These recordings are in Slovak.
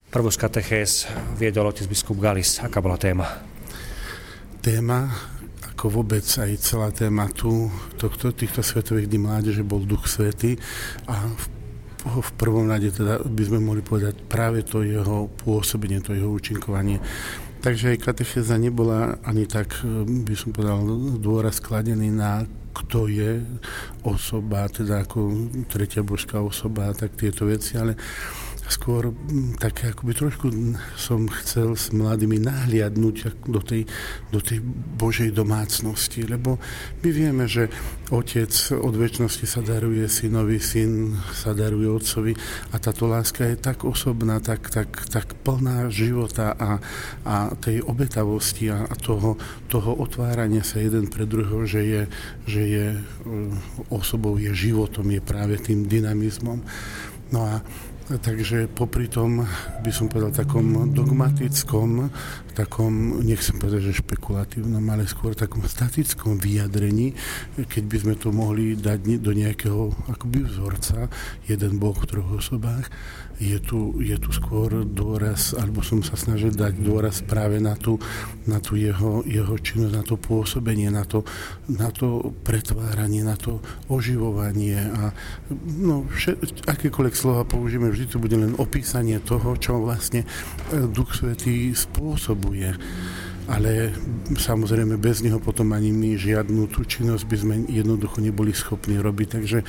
Prvú z katechéz viedol otec biskup Galis. Aká bola téma? Téma, ako vôbec aj celá téma týchto svetových dní mládeže bol Duch Svätý a v prvom rade teda by sme mohli povedať práve to jeho pôsobenie, to jeho účinkovanie. Takže aj katechéza nebola ani tak, by som povedal, dôraz skladený na kto je osoba, teda ako tretia božská osoba, tak tieto veci, ale skôr také akoby trošku som chcel s mladými nahliadnúť do tej Božej domácnosti, lebo my vieme, že Otec od večnosti sa daruje synovi, syn sa daruje otcovi a táto láska je tak osobná, tak plná života a tej obetavosti a toho otvárania sa jeden pre druhého, že je osobou, je životom, je práve tým dynamizmom. No a takže popri tom, by som povedal, takom dogmatickom, takom, nechcem povedať, že špekulatívnom, ale skôr takom statickom vyjadrení, keď by sme to mohli dať do nejakého akoby vzorca, jeden Boh v troch osobách, je tu skôr dôraz, alebo som sa snažil dať dôraz práve na tú jeho činnosť, na to pôsobenie, na to pretváranie, na to oživovanie a akékoľvek slova použijeme, vždy to bude len opísanie toho, čo vlastne Duch Svätý spôsobuje. Ale samozrejme bez neho potom ani my žiadnu tú činnosť by sme jednoducho neboli schopní robiť. Takže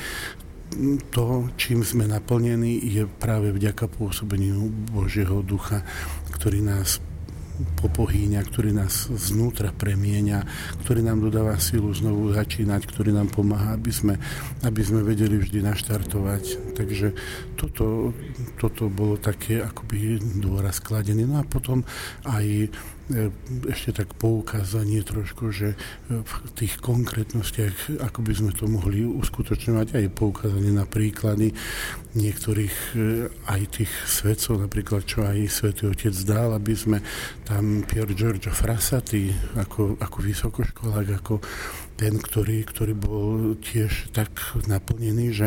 to, čím sme naplnení, je práve vďaka pôsobeniu Božieho Ducha, ktorý nás popohýňa, ktorý nás znútra premieňa, ktorý nám dodáva silu znovu začínať, ktorý nám pomáha, aby sme vedeli vždy naštartovať. Takže toto bolo také akoby dôraz skladený. No a potom aj ešte tak poukázanie trošku, že v tých konkrétnostiach, ako by sme to mohli uskutočňovať, aj poukázanie na príklady niektorých aj tých svetcov, napríklad čo aj Svätý Otec dal, aby sme tam Pier Giorgio Frassati ako vysokoškolák, ako ten, ktorý bol tiež tak naplnený, že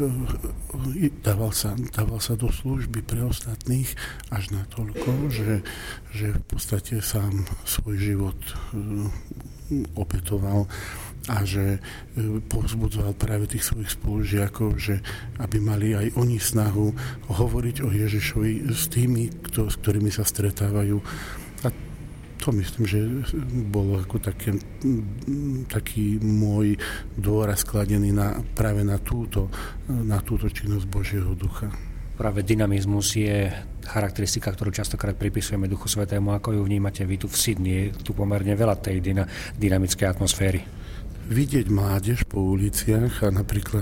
dával sa do služby pre ostatných až natoľko, že v podstate sám svoj život obetoval a že povzbudzoval práve tých svojich spolužiakov, že aby mali aj oni snahu hovoriť o Ježišovi s tými, s ktorými sa stretávajú. A to myslím, že bolo ako taký môj dôraz skladený práve na túto činnosť Božieho Ducha. Práve dynamizmus je charakteristika, ktorú častokrát pripisujeme Duchu Svätému. Ako ju vnímate vy tu v Sydney? Je tu pomerne veľa tej dynamickej atmosféry. Vidieť mládež po uliciach a napríklad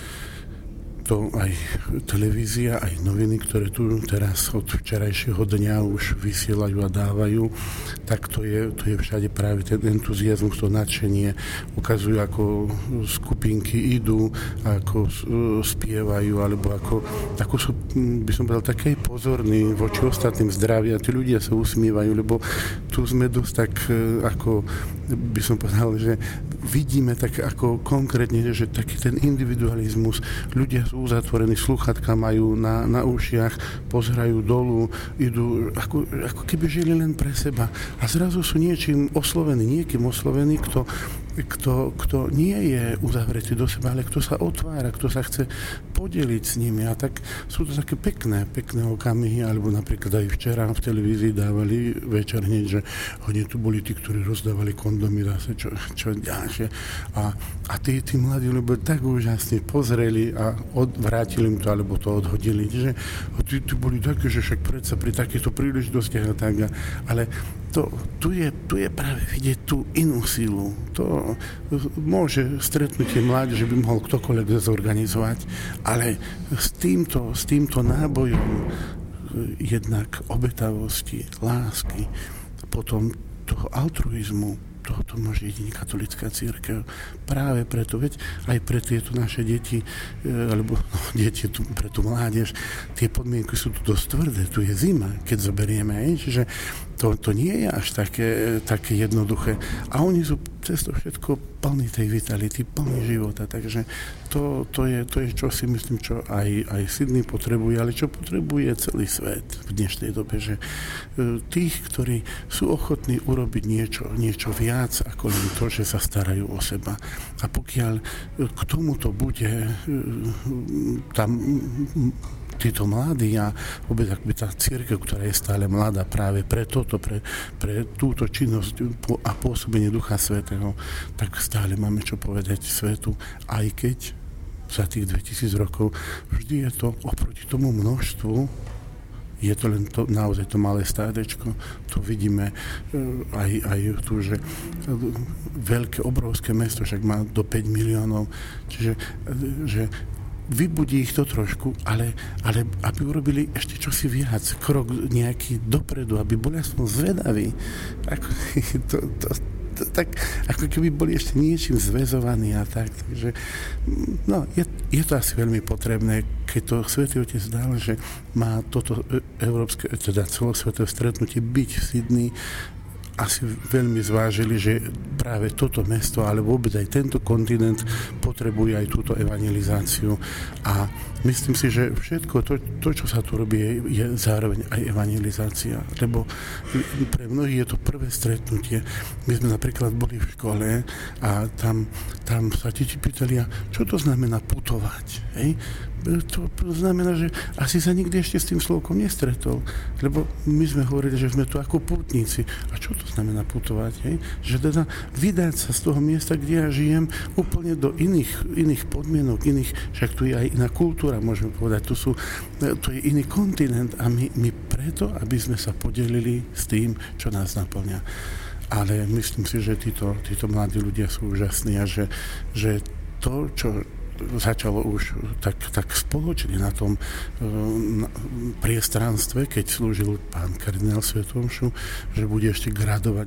to aj televízia, aj noviny, ktoré tu teraz od včerajšieho dňa už vysielajú a dávajú, tak to je všade práve ten entuziazmus, to nadšenie. Ukazujú, ako skupinky idú, ako spievajú, alebo ako sú, by som povedal, také pozorní voči ostatným zdravia. Tí ľudia sa usmievajú, lebo tu sme dosť tak, ako by som povedal, že vidíme tak ako konkrétne, že taký ten individualizmus, ľudia sú uzatvorení, slúchatka majú na ušiach, pozerajú dolu, idú, ako keby žili len pre seba. A zrazu sú niekým oslovení, kto nie je uzavretý do seba, ale kto sa otvára, kto sa chce podeliť s nimi. A tak sú to také pekné okamihy, alebo napríklad aj včera v televízii dávali večer hneď, že hodne tu boli tí, ktorí rozdávali kondomy zase, čo ďalšie. A tí mladí ľudia tak úžasne pozreli a vrátili im to, alebo to odhodili. Že tí boli také, že však predsa pri takýchto príležitostiach a tak. Ale tu je práve vidieť tú inú silu. To môže stretnutie mládeže, by mohol ktokoľvek zorganizovať, ale s týmto nábojom jednak obetavosti, lásky, potom toho altruizmu, to môže jedine katolická cirkev. Práve preto, veď aj pre tieto naše deti, alebo deti pre tú mládež, tie podmienky sú tu dosť tvrdé. Tu je zima, keď zoberieme, čiže to nie je až také jednoduché. A oni sú cez to všetko plný tej vitality, plný života. Takže to je čo si myslím, čo aj Sydney potrebuje, ale čo potrebuje celý svet v dnešnej dobe, že tých, ktorí sú ochotní urobiť niečo viac ako len to, že sa starajú o seba. A pokiaľ k tomuto bude tam títo mladí a vôbec akoby tá cirkev, ktorá je stále mladá práve pre toto, pre túto činnosť a pôsobenie Ducha Svätého, tak stále máme čo povedať svetu, aj keď za tých 2000 rokov vždy je to oproti tomu množstvu, je to len naozaj to malé stádečko, to vidíme aj tu, že veľké, obrovské mesto, však má do 5 miliónov, čiže že vybudí ich to trošku, ale aby urobili ešte čosi viac, krok nejaký dopredu, aby boli aspoň zvedaví. Tak ako keby boli ešte niečím zväzovaní a tak. Takže, no, je to asi veľmi potrebné, keď to Svätý Otec dal, že má toto európske, teda celosvetové stretnutie byť v Sydney, asi veľmi zvážili, že práve toto mesto, ale vôbec aj tento kontinent potrebuje aj túto evangelizáciu. A myslím si, že všetko to čo sa tu robí, je zároveň aj evangelizácia. Lebo pre mnohých je to prvé stretnutie. My sme napríklad boli v škole a tam sa deti pýtali, čo to znamená putovať. Hej? To znamená, že asi sa nikdy ešte s tým slovkom nestretol. Lebo my sme hovorili, že sme tu ako pútnici. A čo to znamená putovať? Hej? Že teda vydať sa z toho miesta, kde ja žijem, úplne do iných podmienok, však tu je aj iná kultúra, môžeme povedať. To je iný kontinent a my preto, aby sme sa podelili s tým, čo nás naplňa. Ale myslím si, že títo mladí ľudia sú úžasní a že to, čo začalo už tak spoločne na tom priestranstve, keď slúžil pán kardinál Svetu omšu, že bude ešte gradovať